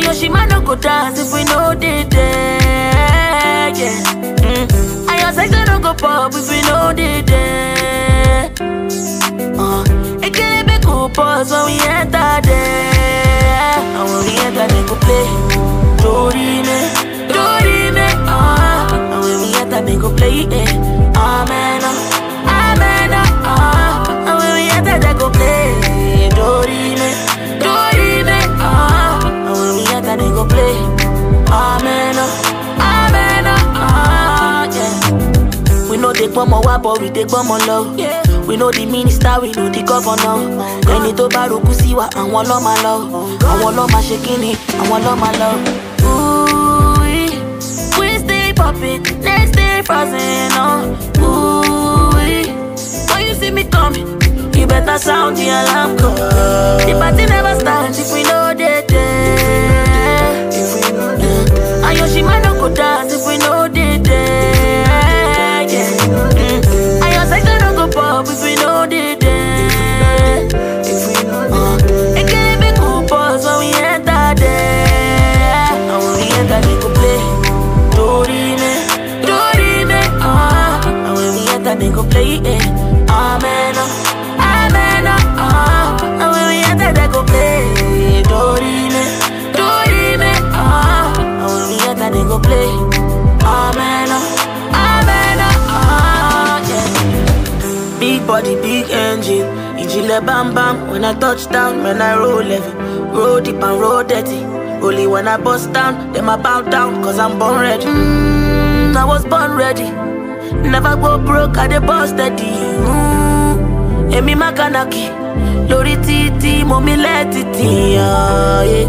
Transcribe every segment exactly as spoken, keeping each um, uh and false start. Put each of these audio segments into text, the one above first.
know she might not go dance if we know they there, yeah. Mm. And your sex don't go pop if we know they there. Uh, it can't be cool pause when we enter there. And when we enter they go play Dorime, Dorime, ah. And when we enter they go play it, amen, amen, ah. And when we enter they go play Dorime, Dorime, ah. And when we enter they go play amen, amen, ah, yeah. We know they come more but we take come more love. Yeah. We know the minister, we know the governor. Ẹni tó bá ròkú sí wa, àwọn ló máa lọ. Àwọn ló máa ṣe kíni, àwọn ló máa lọ. Ooh, we stay popping, next day frozen, oh. Ooh, when you see me coming, you better sound the alarm call. The party never starts if we know they there. If we know they there. And yo, she might not go dance if we know they there. Yeah. Mm. And your sex don't go pop if we know they there. If we know they there. It can't be cool pause when we enter there. And when we enter they go play Dorime, Dorime, ah. And when we enter they go play it, amen, amen, ah. And when we enter they go play Dorime, Dorime, ah. And when we enter they go play amen, amen, ah, yeah. Big body, big engine, Ijile bam bam. When I touch down, when I roll heavy, roll deep and roll dirty. Only when I bust down, them I bow down, cause I'm born ready. Mm, I was born ready. Never go broke, I dey bust steady. Mm, Emi Makanaki, Lori Titi, mommy let it in, yeah, yeah.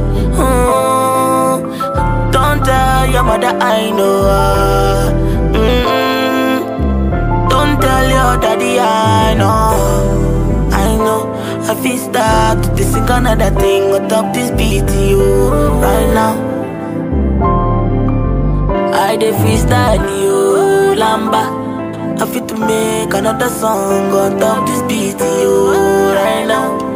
Mm, don't tell your mother I know her. Mm, don't tell your daddy I know. I know, I feel start to sing another thing on top this beat, you right now. I dey freestyle you, Lamba. I fit to make another song on top this beat, you right now.